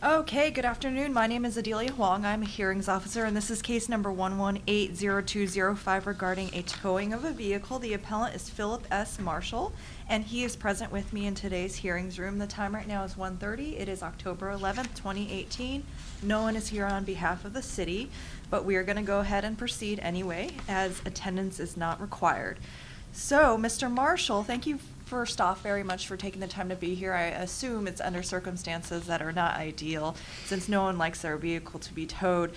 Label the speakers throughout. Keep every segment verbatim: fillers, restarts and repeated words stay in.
Speaker 1: Okay, good afternoon. My name is Adelia Huang. I'm a hearings officer, and this is case number one one eight zero two zero five regarding a towing of a vehicle. The appellant is Philip S. Marshall, and he is present with me in today's hearings room. The time right now is one thirty. It is October eleventh, twenty eighteen. No one is here on behalf of the city, but we are going to go ahead and proceed anyway, as attendance is not required. So, Mister Marshall, thank you first off very much for taking the time to be here. I assume it's under circumstances that are not ideal, since no one likes their vehicle to be towed.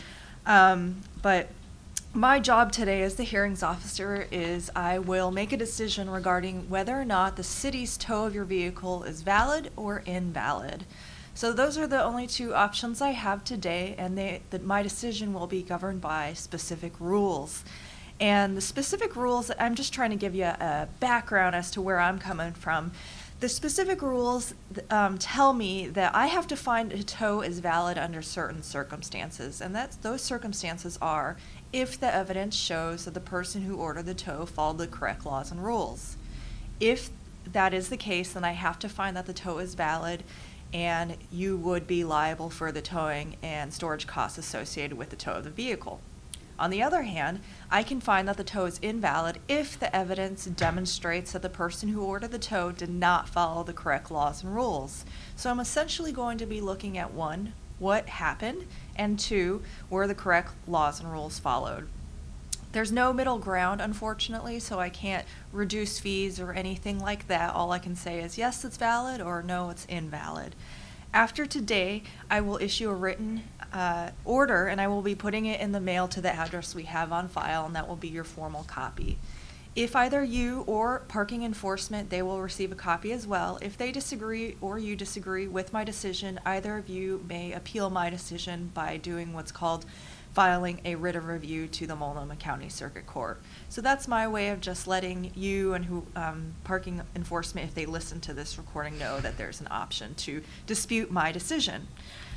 Speaker 1: Um, but my job today as the hearings officer is I will make a decision regarding whether or not the city's tow of your vehicle is valid or invalid. So those are the only two options I have today, and they, that my decision will be governed by specific rules. And the specific rules, I'm just trying to give you a background as to where I'm coming from. The specific rules um, tell me that I have to find a tow is valid under certain circumstances, and that's, those circumstances are if the evidence shows that the person who ordered the tow followed the correct laws and rules. If that is the case, then I have to find that the tow is valid, and you would be liable for the towing and storage costs associated with the tow of the vehicle. On the other hand, I can find that the tow is invalid if the evidence demonstrates that the person who ordered the tow did not follow the correct laws and rules. So I'm essentially going to be looking at one, what happened, and two, were the correct laws and rules followed. There's no middle ground, unfortunately, so I can't reduce fees or anything like that. All I can say is yes, it's valid, or no, it's invalid. After today, I will issue a written uh, order, and I will be putting it in the mail to the address we have on file, and that will be your formal copy. If either you or parking enforcement, they will receive a copy as well. If they disagree or you disagree with my decision, either of you may appeal my decision by doing what's called filing a writ of review to the Multnomah County Circuit Court. So that's my way of just letting you and who um, parking enforcement, if they listen to this recording, know that there's an option to dispute my decision.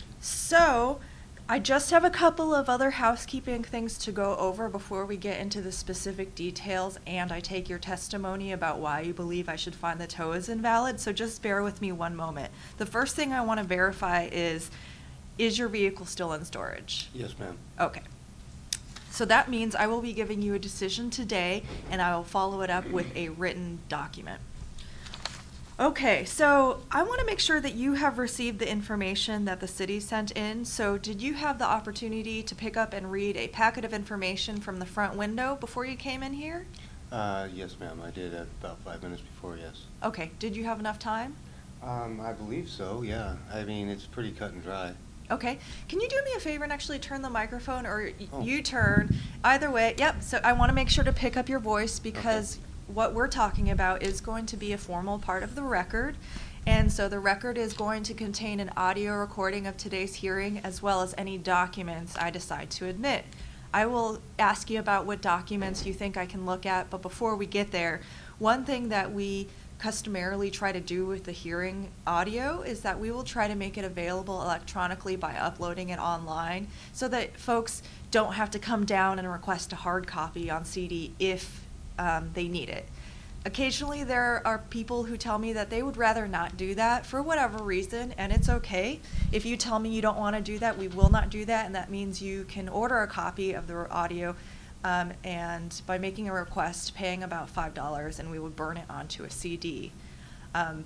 Speaker 1: So I just have a couple of other housekeeping things to go over before we get into the specific details, and I take your testimony about why you believe I should find the tow is invalid. So just bear with me one moment. The first thing I want to verify is, is your vehicle still in storage?
Speaker 2: Yes, ma'am.
Speaker 1: Okay. So that means I will be giving you a decision today, and I will follow it up with a written document. Okay, so I want to make sure that you have received the information that the city sent in. So did you have the opportunity to pick up and read a packet of information from the front window before you came in here?
Speaker 2: Uh, yes, ma'am. I did at about five minutes before, yes.
Speaker 1: Okay, did you have enough time?
Speaker 2: Um, I believe so, yeah. I mean, it's pretty cut and dry.
Speaker 1: Okay, can you do me a favor and actually turn the microphone, or y
Speaker 2: Oh.
Speaker 1: you turn, either way. Yep, so I want to make sure to pick up your voice because
Speaker 2: Okay.
Speaker 1: what we're talking about is going to be a formal part of the record. And so the record is going to contain an audio recording of today's hearing as well as any documents I decide to admit. I will ask you about what documents you think I can look at, but before we get there, one thing that we customarily try to do with the hearing audio is that we will try to make it available electronically by uploading it online so that folks don't have to come down and request a hard copy on C D if um, they need it. Occasionally there are people who tell me that they would rather not do that for whatever reason, and it's okay. If you tell me you don't want to do that, we will not do that, and that means you can order a copy of the audio Um, and by making a request, paying about five dollars, and we would burn it onto a C D. Um,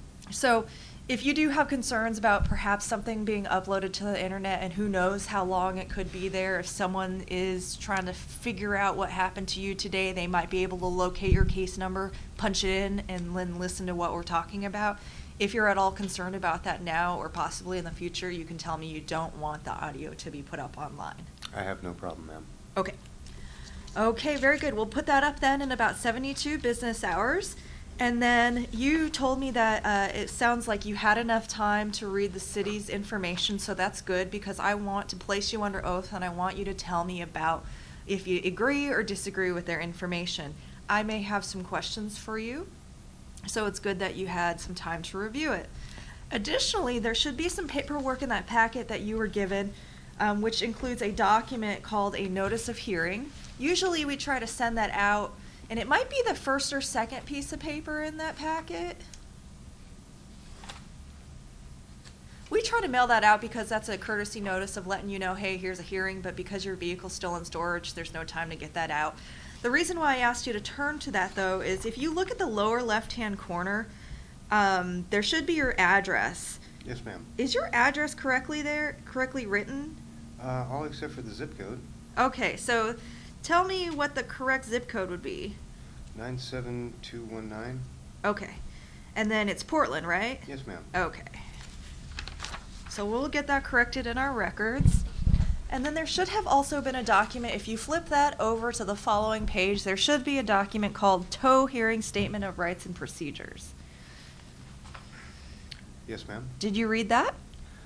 Speaker 1: so if you do have concerns about perhaps something being uploaded to the internet, and who knows how long it could be there, if someone is trying to figure out what happened to you today, they might be able to locate your case number, punch it in, and then listen to what we're talking about. If you're at all concerned about that now or possibly in the future, you can tell me you don't want the audio to be put up online.
Speaker 2: I have no problem, ma'am.
Speaker 1: Okay. Okay, very good. We'll put that up then in about seventy-two business hours. And then you told me that uh, it sounds like you had enough time to read the city's information, so that's good because I want to place you under oath and I want you to tell me about if you agree or disagree with their information. I may have some questions for you, so it's good that you had some time to review it. Additionally, there should be some paperwork in that packet that you were given, um, which includes a document called a notice of hearing. Usually we try to send that out, and it might be the first or second piece of paper in that packet. We try to mail that out because that's a courtesy notice of letting you know, hey, here's a hearing, but because your vehicle's still in storage, there's no time to get that out. The reason why I asked you to turn to that, though, is if you look at the lower left-hand corner, um, there should be your address.
Speaker 2: Yes, ma'am.
Speaker 1: Is your address correctly there, correctly written?
Speaker 2: Uh, all except for the zip code,
Speaker 1: Okay, so tell me what the correct zip code would be.
Speaker 2: nine seven two one nine.
Speaker 1: Okay. And then it's Portland, right?
Speaker 2: Yes, ma'am.
Speaker 1: Okay. So we'll get that corrected in our records. And then there should have also been a document, if you flip that over to the following page, there should be a document called Tow Hearing Statement of Rights and Procedures.
Speaker 2: Yes, ma'am.
Speaker 1: Did you read that?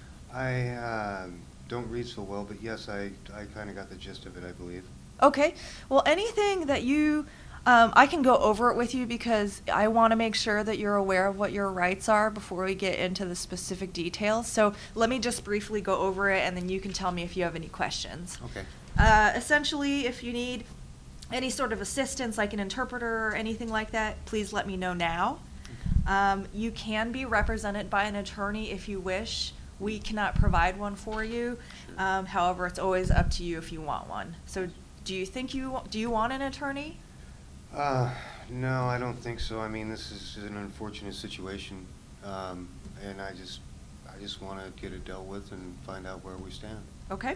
Speaker 2: I uh, don't read so well, but yes, I, I kind of got the gist of it, I believe.
Speaker 1: Okay. Well, anything that you, um, I can go over it with you because I want to make sure that you're aware of what your rights are before we get into the specific details. So let me just briefly go over it and then you can tell me if you have any questions.
Speaker 2: Okay.
Speaker 1: Uh, essentially, if you need any sort of assistance, like an interpreter or anything like that, please let me know now. Um, you can be represented by an attorney if you wish. We cannot provide one for you. Um, however, it's always up to you if you want one. So do you think you, do you want an attorney?
Speaker 2: Uh, no, I don't think so. I mean, this is an unfortunate situation, um, and I just, I just want to get it dealt with and find out where we stand.
Speaker 1: Okay.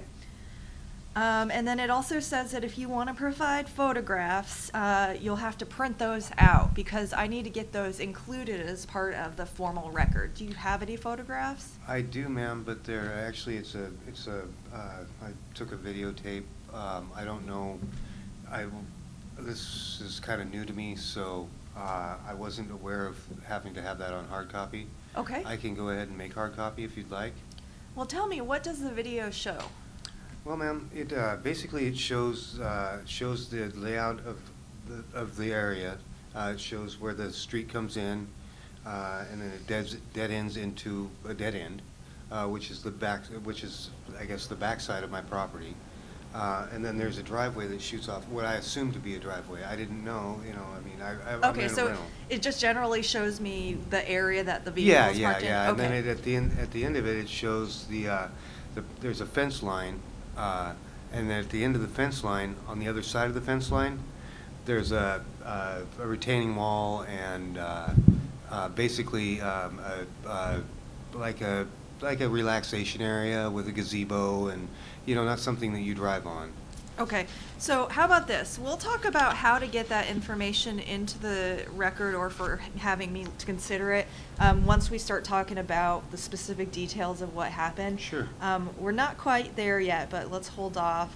Speaker 1: Um, and then it also says that if you want to provide photographs, uh, you'll have to print those out because I need to get those included as part of the formal record. Do you have any photographs?
Speaker 2: I do, ma'am, but they're actually it's a it's a uh, I took a videotape. Um, I don't know. I this is kind of new to me, so uh, I wasn't aware of having to have that on hard copy.
Speaker 1: Okay.
Speaker 2: I can go ahead and make hard copy if you'd like.
Speaker 1: Well, tell me, what does the video show?
Speaker 2: Well, ma'am, it uh, basically it shows uh, shows the layout of the of the area. Uh, it shows where the street comes in, uh, and then it dead dead ends into a dead end, uh, which is the back, which is I guess the backside of my property. Uh, and then there's a driveway that shoots off what I assume to be a driveway. I didn't know, you know. I mean, I, I, I'm
Speaker 1: Okay,
Speaker 2: in a
Speaker 1: so
Speaker 2: rental.
Speaker 1: it just generally shows me the area that the vehicle
Speaker 2: Yeah,
Speaker 1: is
Speaker 2: yeah,
Speaker 1: parked in?
Speaker 2: yeah. And then
Speaker 1: Okay.
Speaker 2: it, at the end, at the end of it, it shows the, uh, the there's a fence line, uh, and then at the end of the fence line, on the other side of the fence line, there's a, uh, a retaining wall and uh, uh, basically um, a, uh, like a like a relaxation area with a gazebo and you know not something that you drive on.
Speaker 1: Okay, so how about this? We'll talk about how to get that information into the record or for having me to consider it um, once we start talking about the specific details of what happened.
Speaker 2: Sure.
Speaker 1: Um, we're not quite there yet, but let's hold off.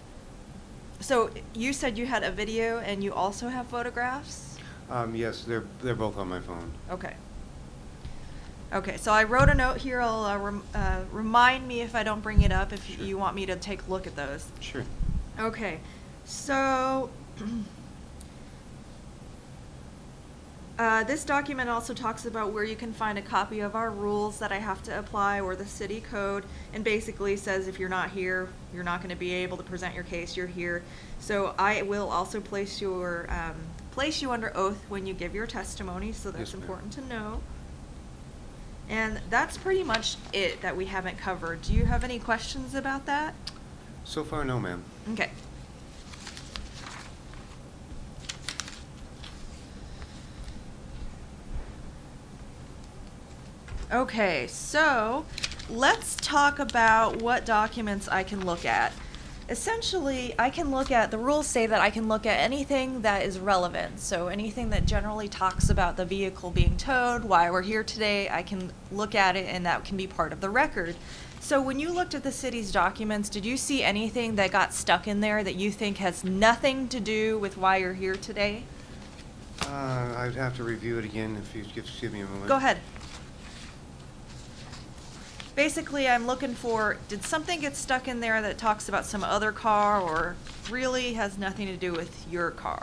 Speaker 1: So you said you had a video and you also have photographs?
Speaker 2: Um, yes, they're they're both on my phone.
Speaker 1: Okay. Okay, so I wrote a note here. I'll uh, rem uh, remind me if I don't bring it up if
Speaker 2: Sure.
Speaker 1: you want me to take a look at those.
Speaker 2: Sure.
Speaker 1: Okay, so uh, this document also talks about where you can find a copy of our rules that I have to apply or the city code, and basically says if you're not here, you're not going to be able to present your case, you're here. So I will also place your um, place you under oath when you give your testimony, so that's
Speaker 2: Yes, ma'am.
Speaker 1: important to know. And that's pretty much it that we haven't covered. Do you have any questions about that?
Speaker 2: So far, no, ma'am.
Speaker 1: Okay. Okay, so let's talk about what documents I can look at. Essentially, I can look at, the rules say that I can look at anything that is relevant. So anything that generally talks about the vehicle being towed, why we're here today, I can look at it and that can be part of the record. So when you looked at the city's documents, did you see anything that got stuck in there that you think has nothing to do with why you're here today?
Speaker 2: Uh, I'd have to review it again if you just give me a moment.
Speaker 1: Go ahead. Basically, I'm looking for, did something get stuck in there that talks about some other car or really has nothing to do with your car?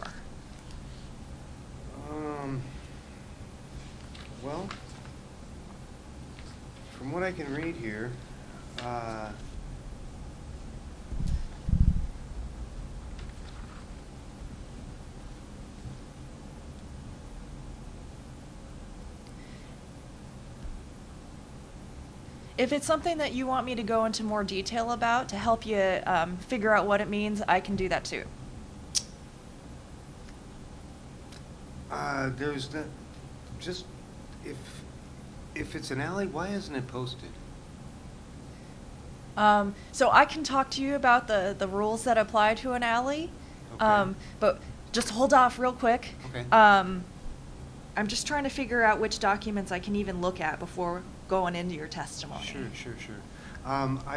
Speaker 2: Um, well, from what I can read here, uh,
Speaker 1: If it's something that you want me to go into more detail about to help you um, figure out what it means, I can do that too.
Speaker 2: Uh, there's the, just, if, if it's an alley, why isn't it posted?
Speaker 1: Um, so I can talk to you about the, the rules that apply to an alley.
Speaker 2: Okay.
Speaker 1: Um, but just hold off real quick.
Speaker 2: Okay.
Speaker 1: Um, I'm just trying to figure out which documents I can even look at before going into your testimony.
Speaker 2: Sure, sure, sure. Um, I,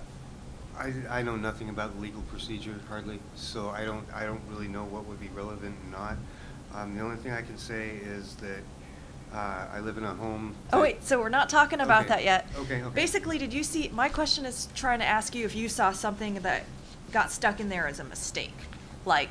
Speaker 2: I, I know nothing about legal procedure hardly, so I don't, I don't really know what would be relevant and not. Um, the only thing I can say is that uh, I live in a home.
Speaker 1: Oh
Speaker 2: that-
Speaker 1: wait, so we're not talking about
Speaker 2: Okay,
Speaker 1: that yet.
Speaker 2: okay, okay.
Speaker 1: Basically, did you see, my question is trying to ask you if you saw something that got stuck in there as a mistake. Like,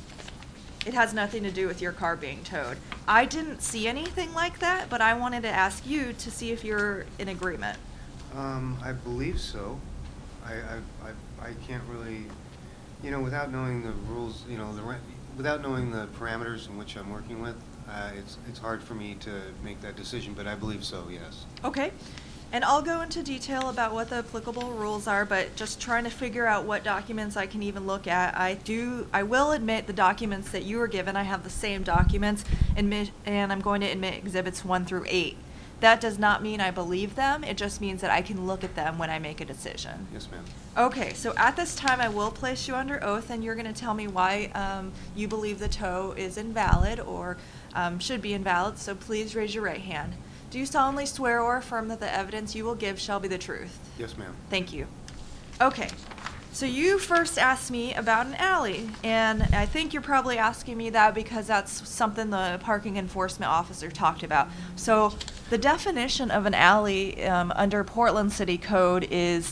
Speaker 1: it has nothing to do with your car being towed. I didn't see anything like that, but I wanted to ask you to see if you're in agreement.
Speaker 2: Um, I believe so. I, I, I, I can't really, you know, without knowing the rules, you know, the re- without knowing the parameters in which I'm working with, uh, it's it's hard for me to make that decision. But I believe so. Yes.
Speaker 1: Okay. And I'll go into detail about what the applicable rules are, but just trying to figure out what documents I can even look at. I do, I will admit the documents that you were given, I have the same documents, admit, and I'm going to admit exhibits one through eight. That does not mean I believe them, it just means that I can look at them when I make a decision.
Speaker 2: Yes, ma'am.
Speaker 1: Okay, so at this time I will place you under oath and you're gonna tell me why um, you believe the tow is invalid or um, should be invalid, so please raise your right hand. Do you solemnly swear or affirm that the evidence you will give shall be the truth?
Speaker 2: Yes, ma'am.
Speaker 1: Thank you. Okay, so you first asked me about an alley, and I think you're probably asking me that because that's something the parking enforcement officer talked about. So the definition of an alley um, under Portland City Code is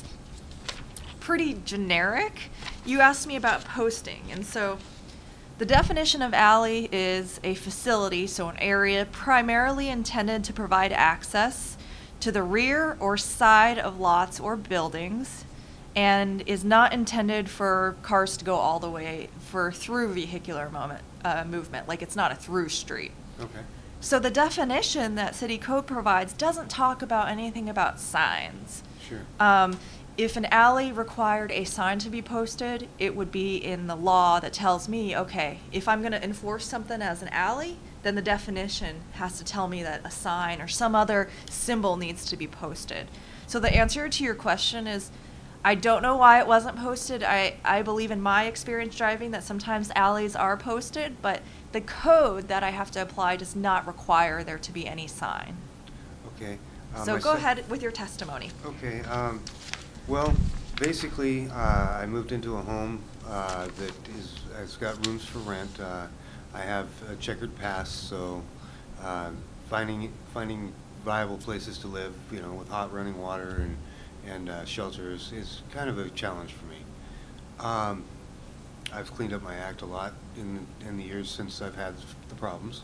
Speaker 1: pretty generic. You asked me about posting, and so the definition of alley is a facility, so an area primarily intended to provide access to the rear or side of lots or buildings and is not intended for cars to go all the way for through vehicular moment, uh, movement, like it's not a through street.
Speaker 2: Okay.
Speaker 1: So the definition that City Code provides doesn't talk about anything about signs.
Speaker 2: Sure.
Speaker 1: Um, if an alley required a sign to be posted, it would be in the law that tells me, okay, if I'm going to enforce something as an alley, then the definition has to tell me that a sign or some other symbol needs to be posted. So the answer to your question is, I don't know why it wasn't posted. I, I believe in my experience driving that sometimes alleys are posted, but the code that I have to apply does not require there to be any sign.
Speaker 2: Okay. Uh,
Speaker 1: So
Speaker 2: my
Speaker 1: go
Speaker 2: sec-
Speaker 1: ahead with your testimony.
Speaker 2: Okay. Um, well, basically, uh, I moved into a home uh, that is has got rooms for rent. Uh, I have a checkered past, so uh, finding finding viable places to live, you know, with hot running water and and uh, shelters is kind of a challenge for me. Um, I've cleaned up my act a lot in in the years since I've had the problems.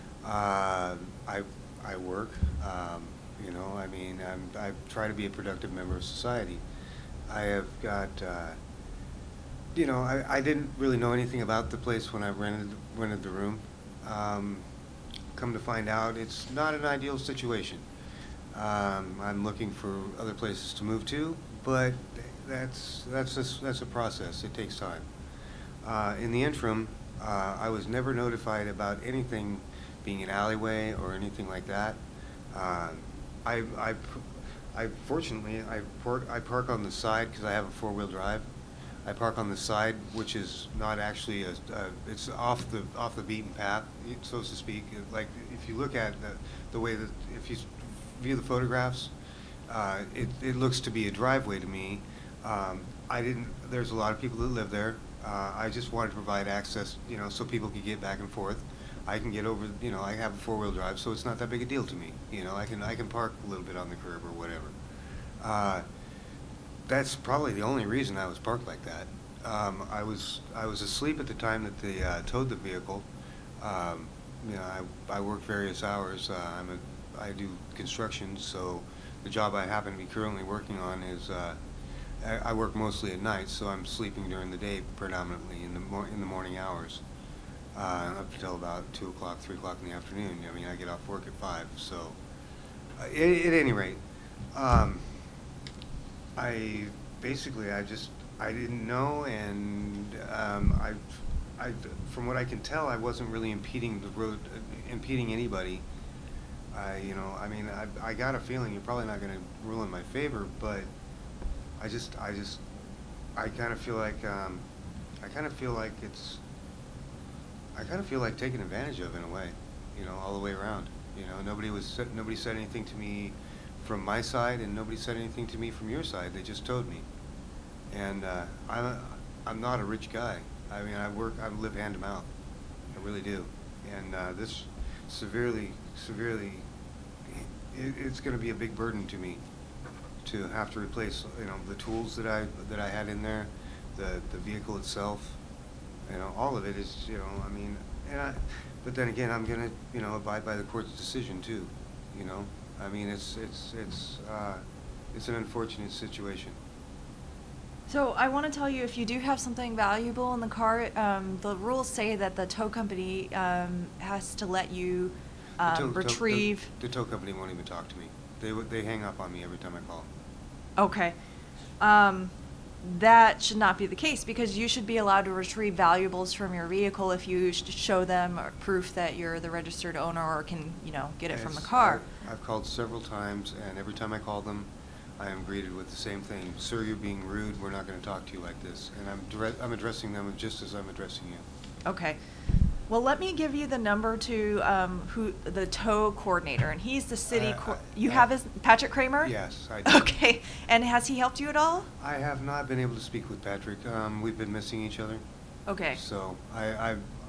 Speaker 2: Uh, I I work. Um, you know, I mean, I'm, I try to be a productive member of society. I have got, uh, you know, I, I didn't really know anything about the place when I rented rented the room. Um, come to find out, it's not an ideal situation. Um, I'm looking for other places to move to, but that's that's a, that's a process. It takes time. Uh, in the interim, uh, I was never notified about anything being an alleyway or anything like that. Uh, I, I, I fortunately I park I park on the side because I have a four-wheel drive. I park on the side, which is not actually a, a it's off the off the beaten path, so to speak. Like if you look at the the way that if you view the photographs, uh, it it looks to be a driveway to me. Um, I didn't. There's a lot of people that live there. Uh, I just wanted to provide access, you know, so people could get back and forth. I can get over, you know, I have a four-wheel drive, so it's not that big a deal to me. You know, I can I can park a little bit on the curb or whatever. Uh, that's probably the only reason I was parked like that. Um, I was I was asleep at the time that they uh, towed the vehicle. Um, you know, I I work various hours. Uh, I'm a I do construction, so the job I happen to be currently working on is uh, I, I work mostly at night, so I'm sleeping during the day predominantly in the mor in the morning hours. Uh, up until about two o'clock, three o'clock in the afternoon. I mean, I get off work at five. So, uh, at, at any rate, um, I, basically, I just, I didn't know, and um, I, I, from what I can tell, I wasn't really impeding the road, uh, impeding anybody. I, you know, I mean, I, I got a feeling you're probably not gonna rule in my favor, but I just, I just, I kind of feel like, um, I kind of feel like it's, I kind of feel like taken advantage of in a way, you know, all the way around. You know, nobody was, said- nobody said anything to me from my side, and nobody said anything to me from your side. They just towed me. And uh, I'm, I'm not a rich guy. I mean, I work, I live hand to mouth. I really do. And uh, this severely, severely, it, it's going to be a big burden to me to have to replace, you know, the tools that I that I had in there, the the vehicle itself, you know, all of it is, you know, I mean, and I, but then again, I'm going to, you know, abide by the court's decision too, you know. I mean, it's it's it's uh, it's an unfortunate situation.
Speaker 1: So I want to tell you, if you do have something valuable in the car, um, the rules say that the tow company um, has to let you
Speaker 2: The
Speaker 1: um,
Speaker 2: tow- tow- the-
Speaker 1: retrieve.
Speaker 2: The tow company won't even talk to me. They would, they hang up on me every time I call.
Speaker 1: Okay. Um, that should not be the case, because you should be allowed to retrieve valuables from your vehicle if you sh- show them or proof that you're the registered owner or can, you know, get it from the
Speaker 2: Yes,
Speaker 1: car.
Speaker 2: I- I've called several times, and every time I call them, I am greeted with the same thing. Sir, you're being rude. We're not going to talk to you like this. And I'm dire- I'm addressing them just as I'm addressing you.
Speaker 1: Okay. Well, let me give you the number to um, who the tow coordinator, and he's the city.
Speaker 2: Uh,
Speaker 1: Co-
Speaker 2: uh,
Speaker 1: you
Speaker 2: uh,
Speaker 1: have his Patrick Kramer?
Speaker 2: Yes, I do.
Speaker 1: Okay. And has he helped you at all?
Speaker 2: I have not been able to speak with Patrick. Um, we've been missing each other.
Speaker 1: Okay.
Speaker 2: So I, I,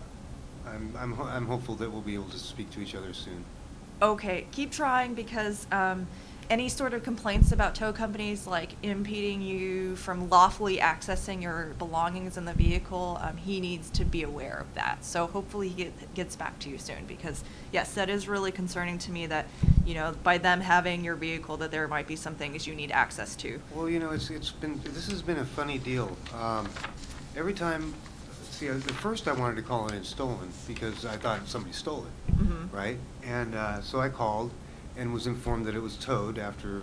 Speaker 2: I'm, I'm, ho- I'm hopeful that we'll be able to speak to each other soon.
Speaker 1: Okay, keep trying, because um, any sort of complaints about tow companies, like impeding you from lawfully accessing your belongings in the vehicle, um, he needs to be aware of that. So hopefully he get, gets back to you soon, because yes, that is really concerning to me that, you know, by them having your vehicle, that there might be some things you need access to.
Speaker 2: Well, you know, it's it's been this has been a funny deal. Um, every time, see, at first I wanted to call it in stolen because I thought somebody stole it,
Speaker 1: Mhm.
Speaker 2: right? And uh, so I called and was informed that it was towed after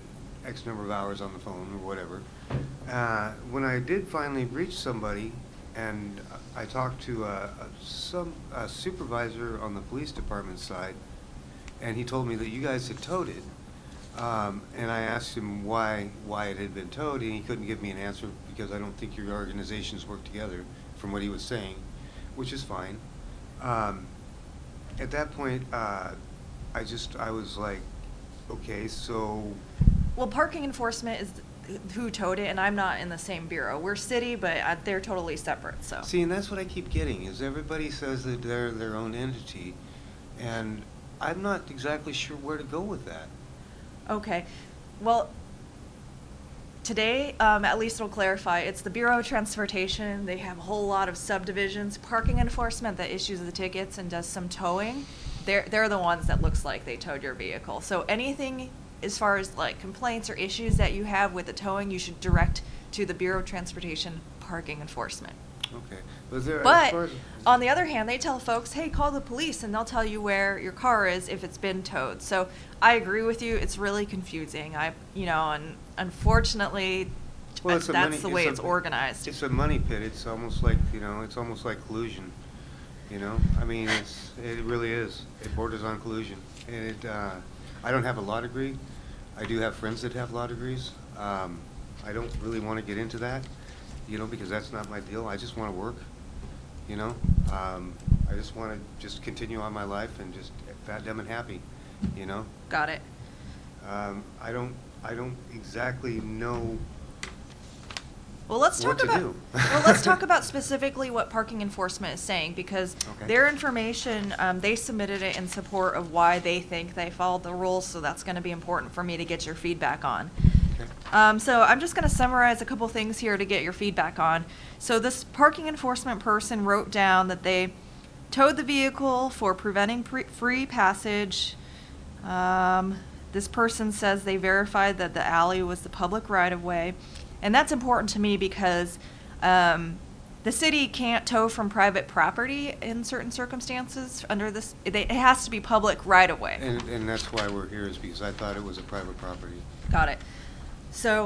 Speaker 2: X number of hours on the phone or whatever. Uh, when I did finally reach somebody, and I talked to a, a, some a supervisor on the police department side, and he told me that you guys had towed it. Um, and I asked him why why it had been towed, and he couldn't give me an answer because I don't think your organizations work together, from what he was saying, which is fine. Um, at that point, uh, I just I was like, okay, so
Speaker 1: Well, parking enforcement is who towed it, and I'm not in the same bureau. We're city, but uh, they're totally separate, so.
Speaker 2: see, and that's what I keep getting is everybody says that they're their own entity, and I'm not exactly sure where to go with that.
Speaker 1: Okay, well, today, um, at least it'll clarify, it's the Bureau of Transportation. They have a whole lot of subdivisions. Parking enforcement that issues the tickets and does some towing, they're, they're the ones that looks like they towed your vehicle. So anything as far as like complaints or issues that you have with the towing, you should direct to the Bureau of Transportation Parking Enforcement.
Speaker 2: Okay, but there, as
Speaker 1: But
Speaker 2: far as,
Speaker 1: on the other hand, they tell folks, hey, call the police, and they'll tell you where your car is if it's been towed. So I agree with you. It's really confusing. I, you know, and unfortunately,
Speaker 2: well, it's a
Speaker 1: that's
Speaker 2: money,
Speaker 1: the way
Speaker 2: a-
Speaker 1: it's organized.
Speaker 2: It's a money pit. It's almost like, you know, it's almost like collusion. You know, I mean, it's it really is. It borders on collusion, and it. Uh, I don't have a law degree. I do have friends that have law degrees. Um, I don't really want to get into that, you know, because that's not my deal. I just want to work. You know, um, I just want to just continue on my life and just fat, dumb, and happy. You know.
Speaker 1: Got it.
Speaker 2: Um, I don't. I don't exactly know.
Speaker 1: Well, let's
Speaker 2: What
Speaker 1: talk
Speaker 2: to
Speaker 1: about
Speaker 2: do.
Speaker 1: well, let's talk about specifically what parking enforcement is saying, because
Speaker 2: Okay.
Speaker 1: their information, um, they submitted it in support of why they think they followed the rules, so that's going to be important for me to get your feedback on.
Speaker 2: Okay.
Speaker 1: Um, so I'm just going to summarize a couple things here to get your feedback on. So this parking enforcement person wrote down that they towed the vehicle for preventing pre- free passage. Um, this person says they verified that the alley was the public right-of-way. And that's important to me because um, the city can't tow from private property in certain circumstances under this. It, it has to be public right-of-way.
Speaker 2: And, and that's why we're here, is because I thought it was a private property.
Speaker 1: Got it. So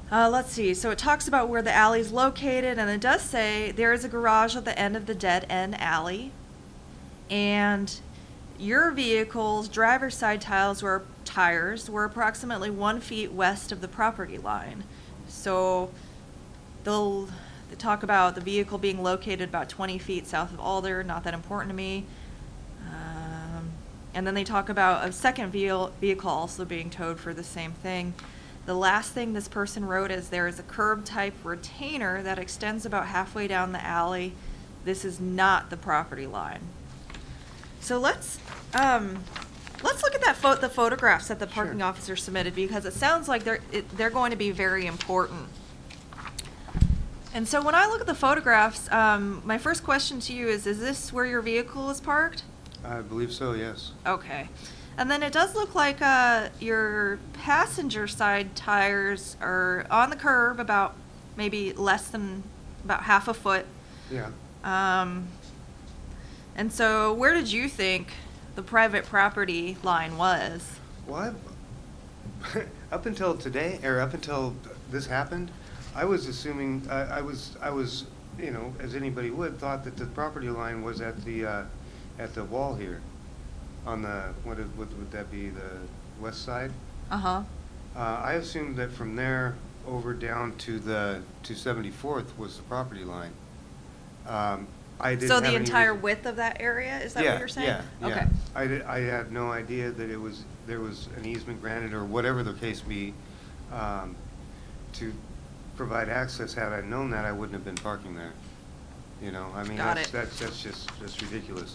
Speaker 1: Uh, let's see. So it talks about where the alley is located, and it does say there is a garage at the end of the dead end alley. And your vehicle's driver's side tiles were tires were approximately one feet west of the property line. So they'll they talk about the vehicle being located about twenty feet south of Alder. Not that important to me. Um, and then they talk about a second vehicle vehicle also being towed for the same thing. The last thing this person wrote is there is a curb type retainer that extends about halfway down the alley. This is not the property line. So let's um, let's look at that pho- the photographs that the parking
Speaker 2: Sure.
Speaker 1: officer submitted, because it sounds like they're it, they're going to be very important. And so when I look at the photographs, um, my first question to you is: Is this where your vehicle is parked?
Speaker 2: I believe so, yes.
Speaker 1: Okay. And then it does look like uh, your passenger side tires are on the curb about maybe less than about half a foot.
Speaker 2: Yeah.
Speaker 1: Um, and so where did you think the private property line was?
Speaker 2: Well, I've, up until today, or up until this happened, I was assuming, I I was, I was, you know, as anybody would, thought that the property line was at the, uh, at the wall here, on the, what would, would would that be, the west side?
Speaker 1: Uh-huh.
Speaker 2: Uh, I assumed that from there over down to the, to seventy-fourth was the property line. Um, I didn't
Speaker 1: So
Speaker 2: have
Speaker 1: the
Speaker 2: any
Speaker 1: entire
Speaker 2: reason-
Speaker 1: width of that area, is that
Speaker 2: Yeah,
Speaker 1: what you're saying?
Speaker 2: Yeah, yeah.
Speaker 1: Okay.
Speaker 2: I did, I had no idea that it was, there was an easement granted, or whatever the case be, um, to provide access. Had I known that, I wouldn't have been parking there. You know, I mean,
Speaker 1: Got
Speaker 2: that's,
Speaker 1: it.
Speaker 2: that's, that's just, that's ridiculous.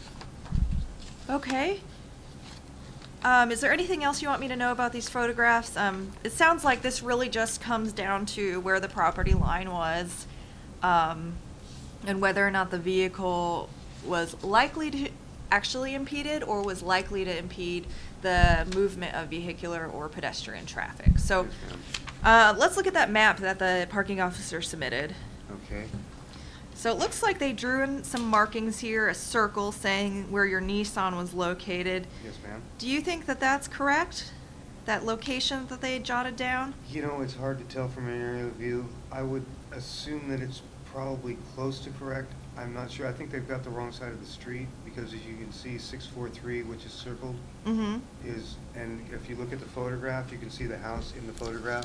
Speaker 1: Okay. Um, is there anything else you want me to know about these photographs? Um, it sounds like this really just comes down to where the property line was, um, and whether or not the vehicle was likely to actually impeded or was likely to impede the movement of vehicular or pedestrian traffic. So,
Speaker 2: Yes, ma'am.
Speaker 1: uh, let's look at that map that the parking officer submitted.
Speaker 2: Okay.
Speaker 1: So it looks like they drew in some markings here, a circle saying where your Nissan was located.
Speaker 2: Yes, ma'am.
Speaker 1: Do you think that that's correct? That location that they jotted down?
Speaker 2: You know, it's hard to tell from an aerial view. I would assume that it's probably close to correct. I'm not sure. I think they've got the wrong side of the street, because as you can see, six four three, which is circled,
Speaker 1: Mm-hmm.
Speaker 2: is, and if you look at the photograph, you can see the house in the photograph.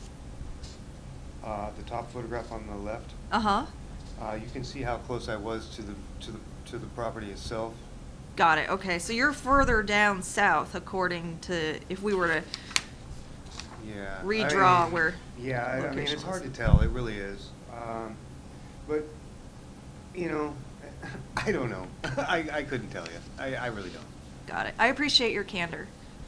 Speaker 2: Uh, the top photograph on the left.
Speaker 1: Uh-huh.
Speaker 2: Uh, you can see how close I was to the, to the, to the property itself.
Speaker 1: Got it. Okay, so you're further down south according to, if we were to,
Speaker 2: Yeah. I
Speaker 1: Redraw
Speaker 2: mean,
Speaker 1: where
Speaker 2: Yeah, I, I mean,
Speaker 1: location
Speaker 2: it's hard to
Speaker 1: was.
Speaker 2: tell, it really is. Um, but, you know, I don't know. I, I couldn't tell you. I, I really don't.
Speaker 1: got it. I appreciate your candor.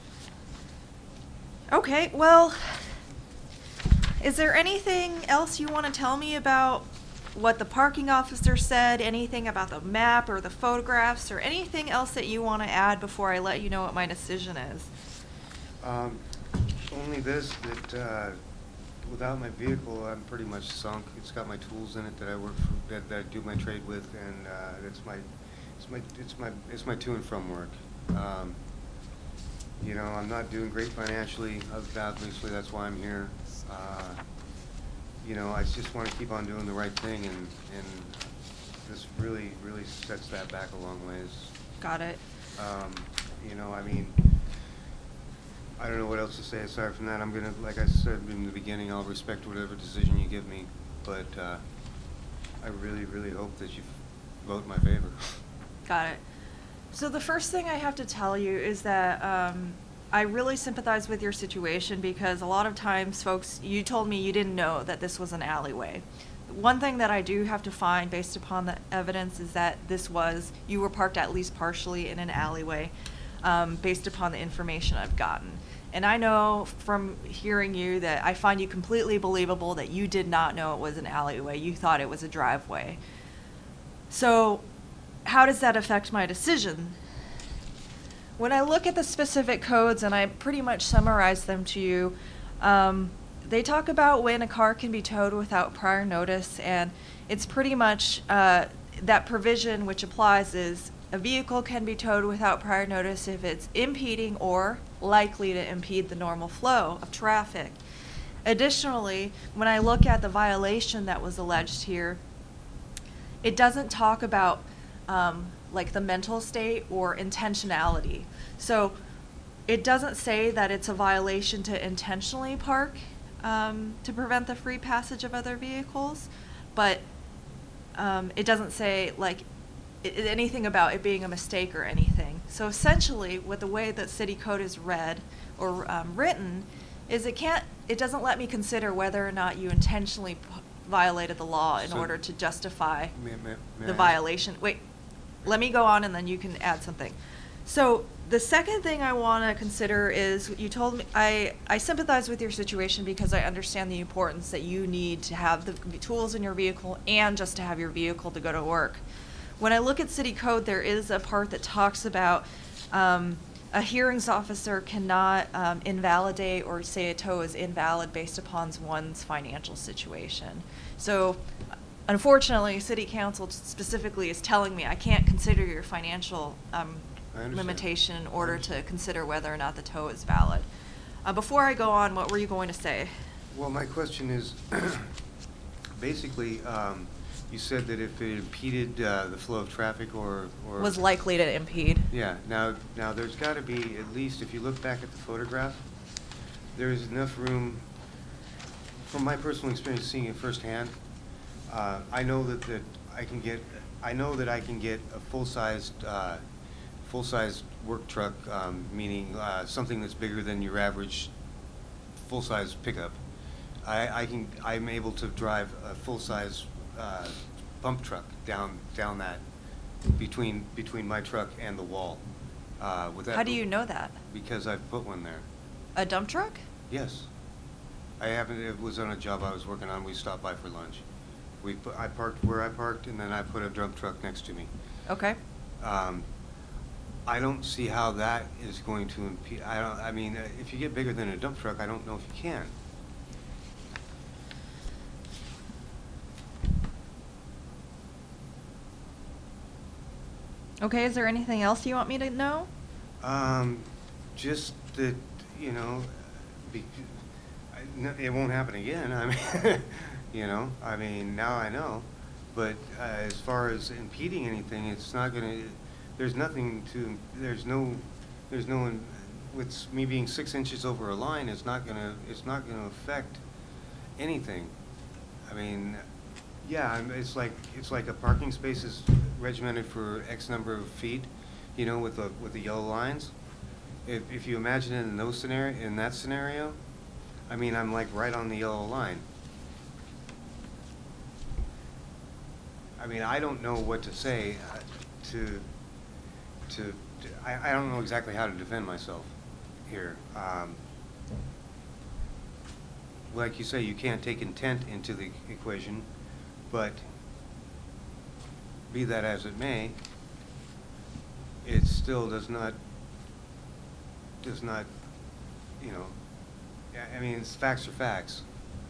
Speaker 1: Okay, well, is there anything else you want to tell me about what the parking officer said, anything about the map or the photographs, or anything else that you want to add before I let you know what my decision is?
Speaker 2: Um, only this, that, uh, without my vehicle, I'm pretty much sunk. It's got my tools in it that I work for, that, that I do my trade with, and, uh, it's my, it's my, it's my, it's my to and from work. Um, you know, I'm not doing great financially, obviously, that's why I'm here. Uh, you know, I just want to keep on doing the right thing, and, and this really, really sets that back a long ways.
Speaker 1: Got it.
Speaker 2: Um, you know, I mean, I don't know what else to say aside from that. I'm gonna, like I said in the beginning, I'll respect whatever decision you give me, but, uh, I really, really hope that you vote in my favor.
Speaker 1: Got it. So the first thing I have to tell you is that um, I really sympathize with your situation, because a lot of times, folks, you told me you didn't know that this was an alleyway. One thing that I do have to find based upon the evidence is that this was, you were parked at least partially in an alleyway, um, based upon the information I've gotten. And I know from hearing you that I find you completely believable that you did not know it was an alleyway. You thought it was a driveway. So how does that affect my decision? When I look at the specific codes, and I pretty much summarize them to you, um, they talk about when a car can be towed without prior notice, and it's pretty much uh, that provision which applies is a vehicle can be towed without prior notice if it's impeding or likely to impede the normal flow of traffic. Additionally, when I look at the violation that was alleged here, it doesn't talk about um, like the mental state or intentionality. So it doesn't say that it's a violation to intentionally park um, to prevent the free passage of other vehicles, but um, it doesn't say like i- anything about it being a mistake or anything. So essentially, with the way that city code is read or um, written, is it can't, it doesn't let me consider whether or not you intentionally p- violated the law in
Speaker 2: So-
Speaker 1: order to justify
Speaker 2: May- may- may
Speaker 1: the
Speaker 2: I-
Speaker 1: violation. Wait, let me go on and then you can add something. So the second thing I want to consider is you told me, I, I sympathize with your situation because I understand the importance that you need to have the tools in your vehicle and just to have your vehicle to go to work. When I look at city code, there is a part that talks about um, a hearings officer cannot um, invalidate or say a tow is invalid based upon one's financial situation. So unfortunately, city council specifically is telling me I can't consider your financial um,
Speaker 2: I understand.
Speaker 1: limitation in
Speaker 2: I
Speaker 1: order to
Speaker 2: understand.
Speaker 1: consider whether or not the tow is valid. Uh, before I go on, what were you going to say?
Speaker 2: Well, my question is, basically, um, you said that if it impeded uh, the flow of traffic or, or...
Speaker 1: Was likely to impede.
Speaker 2: Yeah, now, now there's got to be, at least if you look back at the photograph, there's enough room, from my personal experience seeing it firsthand, uh, I know that, that I can get, I know that I can get a full-sized, uh, full-sized work truck, um, meaning uh, something that's bigger than your average full-size pickup. I, I can, I'm able to drive a full-size uh, pump truck down, down that, between, between my truck and the wall. Uh, with that,
Speaker 1: How do you know that?
Speaker 2: Because I've put one there.
Speaker 1: A dump truck?
Speaker 2: Yes. I haven't, it was on a job I was working on, we stopped by for lunch. We, put- I parked where I parked, and then I put a dump truck next to me.
Speaker 1: Okay.
Speaker 2: Um, I don't see how that is going to impede, I don't, I mean, uh, if you get bigger than a dump truck, I don't know if you can.
Speaker 1: Okay, is there anything else you want me to know?
Speaker 2: Um, just that, you know, be, I, no, it won't happen again, I mean, you know, I mean, now I know. But uh, as far as impeding anything, it's not gonna, there's nothing to, there's no, there's no, in- with me being six inches over a line, it's not gonna, it's not gonna affect anything. I mean, yeah, I'm- it's like, it's like a parking space is regimented for X number of feet, you know, with the, with the yellow lines. If, if you imagine it in those scenario, in that scenario, I mean, I'm like right on the yellow line. I mean, I don't know what to say uh, to, to, to- I, I don't know exactly how to defend myself here. Um, Like you say, you can't take intent into the equation, but be that as it may, it still does not, does not, you know, I- I mean, it's facts are facts.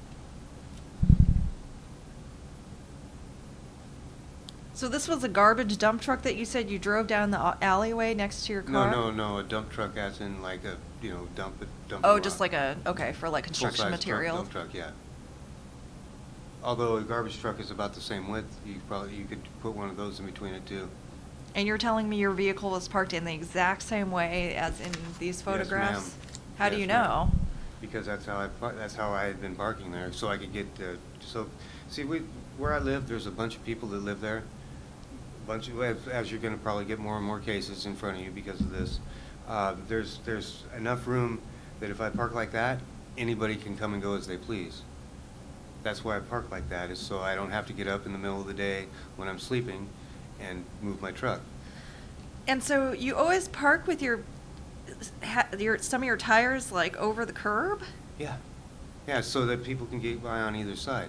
Speaker 1: So this was a garbage dump truck that you said you drove down the a- alleyway next to your
Speaker 2: No,
Speaker 1: car?
Speaker 2: no, no, a dump truck as in like a, you know, dump it, dump.
Speaker 1: Oh,
Speaker 2: it
Speaker 1: just
Speaker 2: rock.
Speaker 1: like a, okay, for like construction
Speaker 2: Full-size dump-
Speaker 1: material?
Speaker 2: Dump truck, yeah. Although a garbage truck is about the same width, you probably, you could put one of those in between it too.
Speaker 1: And you're telling me your vehicle was parked in the exact same way as in these
Speaker 2: Yes,
Speaker 1: photographs?
Speaker 2: ma'am.
Speaker 1: How do
Speaker 2: Yes,
Speaker 1: you
Speaker 2: ma'am.
Speaker 1: know?
Speaker 2: Because that's how I, par- that's how I had been parking there, so I could get, uh, so, see, we, where I live, there's a bunch of people that live there. Bunch of, as, as you're gonna probably get more and more cases in front of you because of this. Uh, there's, there's enough room that if I park like that, anybody can come and go as they please. That's why I park like that, is so I don't have to get up in the middle of the day when I'm sleeping and move my truck.
Speaker 1: And so you always park with your, ha- your, some of your tires like over the curb?
Speaker 2: Yeah. Yeah, so that people can get by on either side.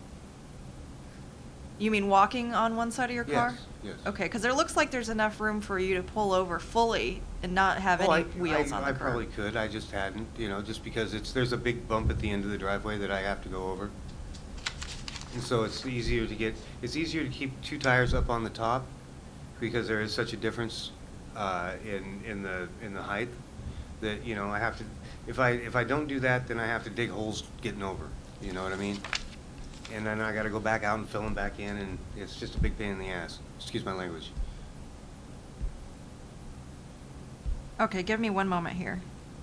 Speaker 1: You mean walking on one side of your car?
Speaker 2: Yes, yes.
Speaker 1: Okay, because there looks like there's enough room for you to pull over fully and not have
Speaker 2: Oh,
Speaker 1: any
Speaker 2: I-
Speaker 1: wheels
Speaker 2: I-
Speaker 1: on the
Speaker 2: I
Speaker 1: curb.
Speaker 2: probably could, I just hadn't, you know, just because it's, there's a big bump at the end of the driveway that I have to go over. And so it's easier to get, it's easier to keep two tires up on the top because there is such a difference uh, in, in the, in the height that, you know, I have to, if I, if I don't do that, then I have to dig holes getting over, you know what I mean? And then I gotta go back out and fill them back in, and it's just a big pain in the ass. Excuse my language.
Speaker 1: Okay, give me one moment here.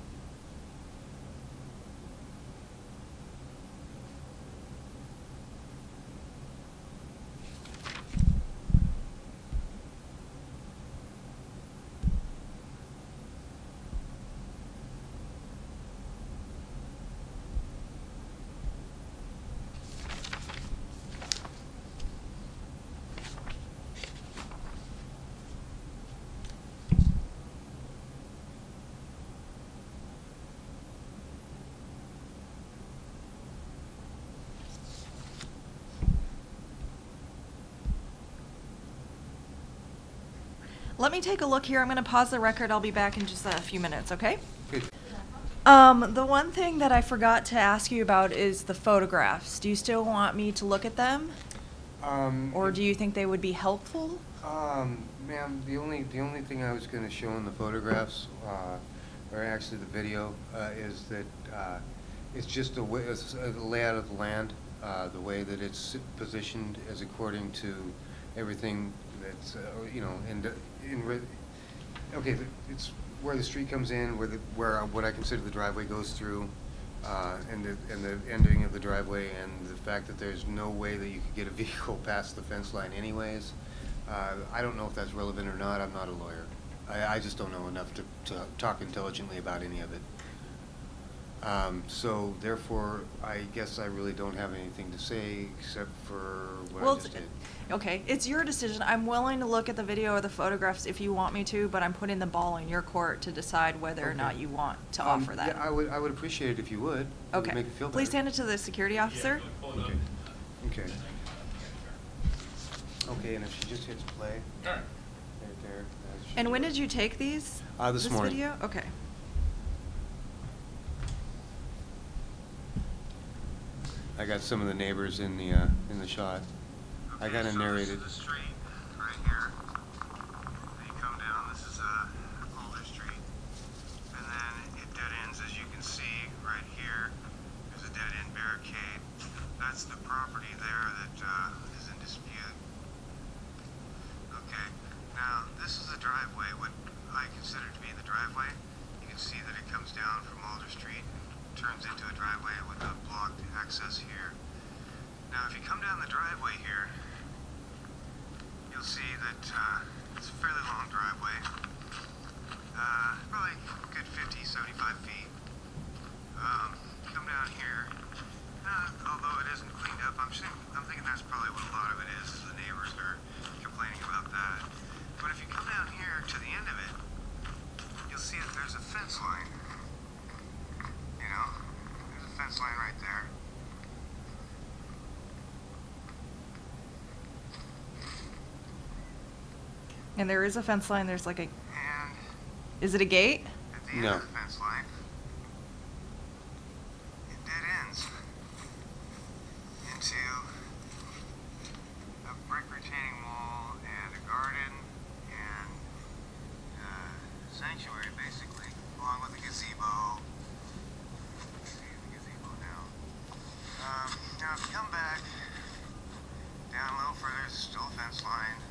Speaker 1: Let me take a look here. I'm going to pause the record. I'll be back in just a few minutes, okay?
Speaker 2: Good.
Speaker 1: Um, the one thing that I forgot to ask you about is the photographs. Do you still want me to look at them?
Speaker 2: Um,
Speaker 1: Or do you think they would be helpful?
Speaker 2: Um, ma'am, the only, the only thing I was gonna show in the photographs, uh, or actually the video, uh, is that, uh, it's just a way, it's a layout of the land, uh, the way that it's positioned is according to everything that's, uh, you know, in, the- in, re- okay, the- it's where the street comes in, where the, where uh, what I consider the driveway goes through, uh, and the, and the ending of the driveway, and the fact that there's no way that you could get a vehicle past the fence line anyways. Uh, I don't know if that's relevant or not. I'm not a lawyer. I, I just don't know enough to, to talk intelligently about any of it. Um, so therefore, I guess I really don't have anything to say except for what
Speaker 1: Well,
Speaker 2: I just did.
Speaker 1: okay, it's your decision. I'm willing to look at the video or the photographs if you want me to, but I'm putting the ball in your court to decide whether or
Speaker 2: Okay.
Speaker 1: not you want to
Speaker 2: Um,
Speaker 1: offer that.
Speaker 2: Yeah, I would, I would appreciate it if you would. It would
Speaker 1: Okay.
Speaker 2: make it feel better.
Speaker 1: Please hand it to the security officer.
Speaker 2: Okay. Okay. Okay, and if she just hits play.
Speaker 3: All right.
Speaker 2: Right there. that should
Speaker 1: And
Speaker 2: do
Speaker 1: when
Speaker 2: it.
Speaker 1: did you take these?
Speaker 2: Uh, this morning.
Speaker 1: video? Okay.
Speaker 2: I got some of the neighbors in the, uh, in the shot. I
Speaker 4: Okay,
Speaker 2: kinda
Speaker 4: so
Speaker 2: narrated.
Speaker 4: This is the street, right here. Then you come down, this is, uh, Alder Street. And then it dead ends, as you can see, right here. There's a dead end barricade. That's the property there that, uh, is in dispute. Okay, now, this is a driveway, what I consider to be the driveway. You can see that it comes down from Alder Street, turns into a driveway with a blocked access here. Now, if you come down the driveway here, you'll see that uh, it's a fairly long driveway, uh, probably a good fifty, seventy-five feet. Um, come down here, uh, although it isn't cleaned up, I'm, saying, I'm thinking that's probably what a lot of it is, is the neighbors are complaining about that. But if you come down here to the end of it, you'll see that there's a fence line. You know, there's a fence line right there.
Speaker 1: And there is a fence line. There's like a,
Speaker 4: And
Speaker 1: is it a gate?
Speaker 4: at the end
Speaker 2: No.
Speaker 4: of the fence line, it dead ends into a brick retaining wall and a garden and uh, sanctuary, basically, along with a gazebo. See the gazebo now. Um, now, if you come back down a little further, there's still a fence line.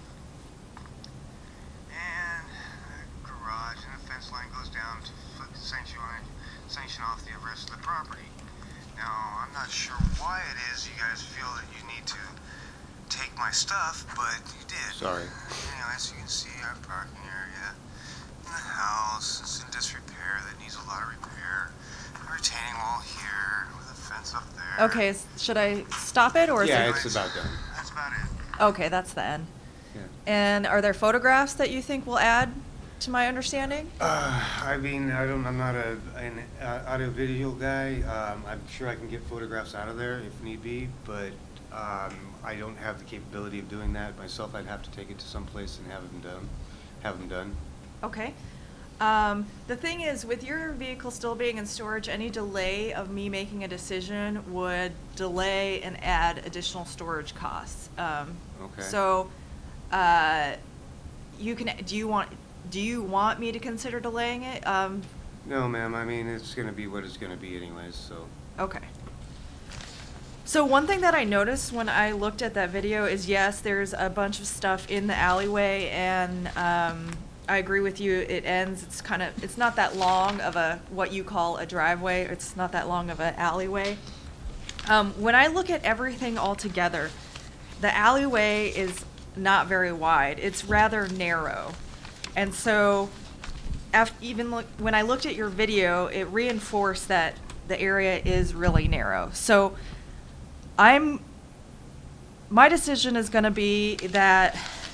Speaker 4: And a garage and a fence line goes down to foot sanction, sanction off the rest of the property. Now, I'm not sure why it is you guys feel that you need to take my stuff, but you did.
Speaker 2: Sorry.
Speaker 4: Anyway, as you can see, our parking area in the house is in disrepair. That needs a lot of repair. A retaining wall here with a fence up there.
Speaker 1: Okay, s- should I stop it or is
Speaker 2: Yeah,
Speaker 1: it?
Speaker 2: it's about done.
Speaker 4: That's about it.
Speaker 1: Okay, that's the end.
Speaker 2: Yeah.
Speaker 1: And are there photographs that you think will add to my understanding?
Speaker 2: Uh, I mean, I don't, I'm not a, an uh, audio-visual guy. Um, I'm sure I can get photographs out of there if need be, but um, I don't have the capability of doing that myself. I'd have to take it to some place and have them done. Have them done.
Speaker 1: Okay. Um, the thing is, with your vehicle still being in storage, any delay of me making a decision would delay and add additional storage costs. Um,
Speaker 2: Okay.
Speaker 1: So, uh, you can, do you want, do you want me to consider delaying it? Um,
Speaker 2: No, ma'am, I mean, it's gonna be what it's gonna be anyways, so.
Speaker 1: Okay. So one thing that I noticed when I looked at that video is, yes, there's a bunch of stuff in the alleyway, and um, I agree with you. It ends. It's kind of. It's not that long of a what you call a driveway. It's not that long of an alleyway. Um, when I look at everything all together, the alleyway is not very wide. It's rather narrow, and so, af- even look, when I looked at your video, it reinforced that the area is really narrow. So. I'm, my decision is going to be that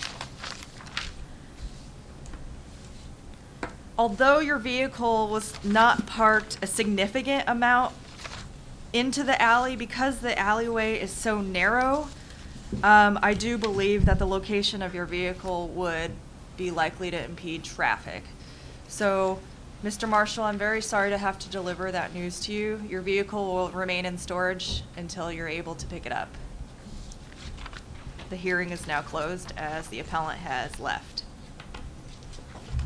Speaker 1: although your vehicle was not parked a significant amount into the alley, because the alleyway is so narrow, um, I do believe that the location of your vehicle would be likely to impede traffic. So, Mister Marshall, I'm very sorry to have to deliver that news to you. Your vehicle will remain in storage until you're able to pick it up. The hearing is now closed as the appellant has left.